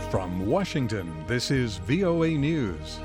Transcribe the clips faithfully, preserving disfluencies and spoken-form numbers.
From Washington, this is V O A News.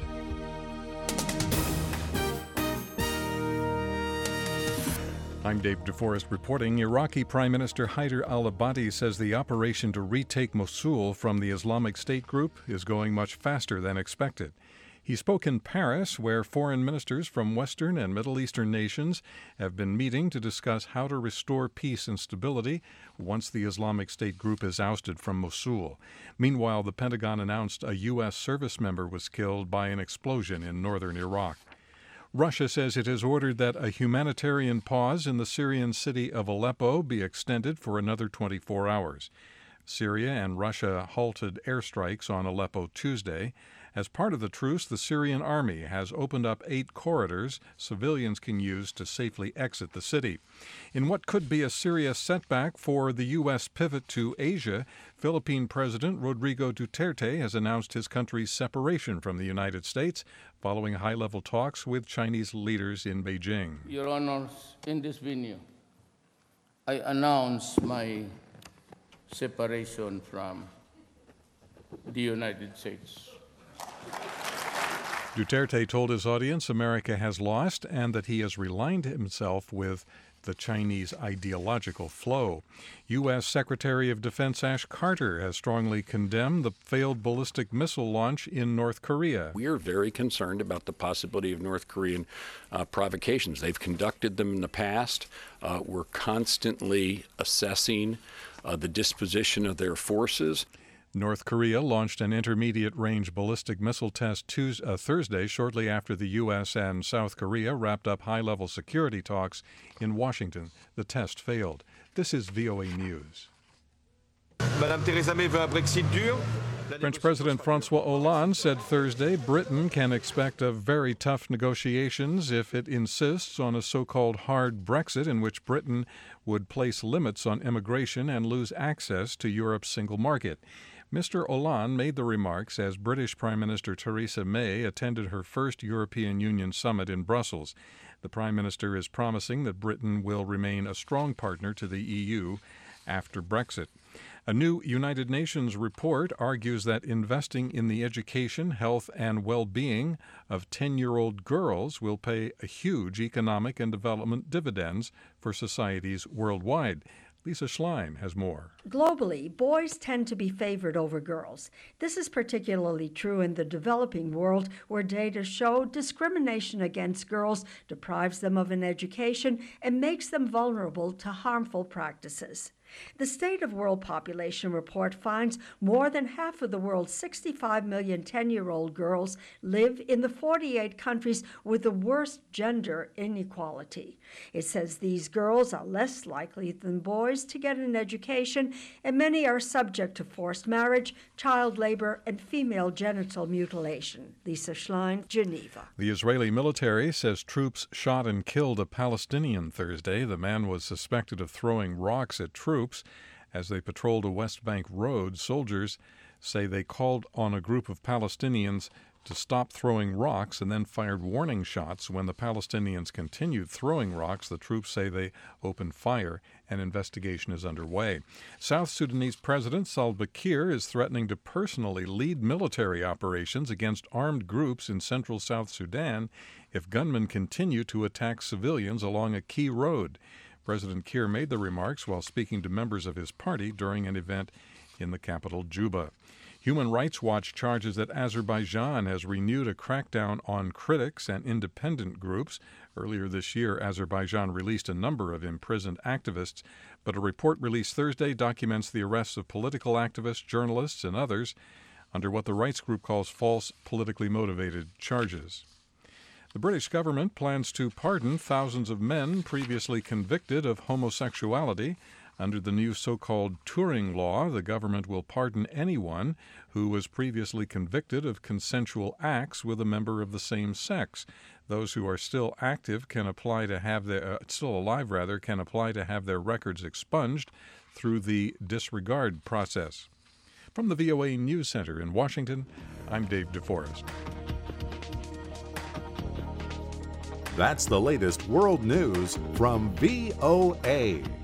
I'm Dave DeForest reporting. Iraqi Prime Minister Haider al-Abadi says the operation to retake Mosul from the Islamic State group is going much faster than expected. He spoke in Paris, where foreign ministers from Western and Middle Eastern nations have been meeting to discuss how to restore peace and stability once the Islamic State group is ousted from Mosul. Meanwhile, the Pentagon announced a U S service member was killed by an explosion in northern Iraq. Russia says it has ordered that a humanitarian pause in the Syrian city of Aleppo be extended for another twenty-four hours. Syria and Russia halted airstrikes on Aleppo Tuesday. As part of the truce, the Syrian army has opened up eight corridors civilians can use to safely exit the city. In what could be a serious setback for the U S pivot to Asia, Philippine President Rodrigo Duterte has announced his country's separation from the United States following high-level talks with Chinese leaders in Beijing. Your Honors, in this venue, I announce my separation from the United States. Duterte told his audience America has lost and that he has realigned himself with the Chinese ideological flow. U S. Secretary of Defense Ash Carter has strongly condemned the failed ballistic missile launch in North Korea. We are very concerned about the possibility of North Korean uh, provocations. They've conducted them in the past. Uh, we're constantly assessing uh, the disposition of their forces. North Korea launched an intermediate-range ballistic missile test Tuesday, uh, Thursday, shortly after the U S and South Korea wrapped up high-level security talks in Washington. The test failed. This is V O A News. Madame Theresa May veut un Brexit dur. French President François Hollande said Thursday Britain can expect a very tough negotiations if it insists on a so-called hard Brexit in which Britain would place limits on immigration and lose access to Europe's single market. Mister Hollande made the remarks as British Prime Minister Theresa May attended her first European Union summit in Brussels. The Prime Minister is promising that Britain will remain a strong partner to the E U after Brexit. A new United Nations report argues that investing in the education, health, and well-being of ten-year-old girls will pay a huge economic and development dividends for societies worldwide. Lisa Schlein has more. Globally, boys tend to be favored over girls. This is particularly true in the developing world, where data show discrimination against girls deprives them of an education and makes them vulnerable to harmful practices. The State of World Population Report finds more than half of the world's sixty-five million ten-year-old girls live in the forty-eight countries with the worst gender inequality. It says these girls are less likely than boys to get an education, and many are subject to forced marriage, child labor, and female genital mutilation. Lisa Schlein, Geneva. The Israeli military says troops shot and killed a Palestinian Thursday. The man was suspected of throwing rocks at troops. As they patrolled a West Bank road, soldiers say they called on a group of Palestinians to stop throwing rocks and then fired warning shots. When the Palestinians continued throwing rocks, the troops say they opened fire. An investigation is underway. South Sudanese President Salva Kiir is threatening to personally lead military operations against armed groups in central South Sudan if gunmen continue to attack civilians along a key road. President Kiir made the remarks while speaking to members of his party during an event in the capital, Juba. Human Rights Watch charges that Azerbaijan has renewed a crackdown on critics and independent groups. Earlier this year, Azerbaijan released a number of imprisoned activists, but a report released Thursday documents the arrests of political activists, journalists, and others under what the rights group calls false, politically motivated charges. The British government plans to pardon thousands of men previously convicted of homosexuality. Under the new so-called Turing Law, the government will pardon anyone who was previously convicted of consensual acts with a member of the same sex. Those who are still active can apply to have their, uh, still alive rather, can apply to have their records expunged through the disregard process. From the V O A News Center in Washington, I'm Dave DeForest. That's the latest world news from V O A.